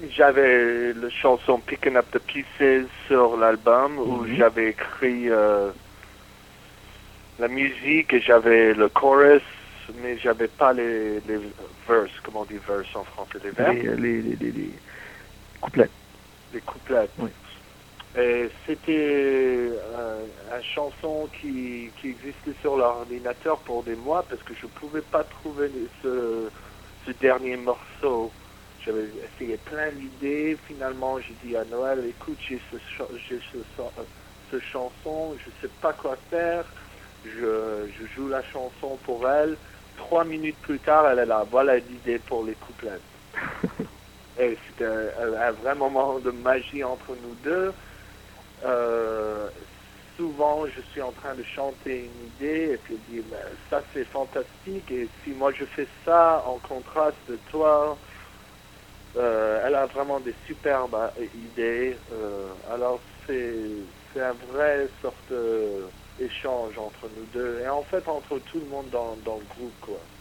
j'avais la chanson Picking Up the Pieces sur l'album où j'avais écrit la musique et j'avais le chorus, mais j'avais pas les verses, comment on dit verse en français, les vers? Les couplets. Les couplets. Oui. Et c'était une chanson qui existait sur l'ordinateur pour des mois parce que je pouvais pas trouver ce dernier morceau. J'avais essayé plein d'idées. Finalement, j'ai dit à Noël, écoute, j'ai ce chanson, je sais pas quoi faire. Je joue la chanson pour elle. 3 minutes plus tard, elle est là. Voilà l'idée pour les couplets. Et c'était un vrai moment de magie entre nous deux. Souvent, je suis en train de chanter une idée et puis je dis, ça c'est fantastique. Et si moi je fais ça en contraste de toi, elle a vraiment des superbes idées. Alors c'est un vrai sorte d'échange entre nous deux et en fait entre tout le monde dans le groupe, quoi.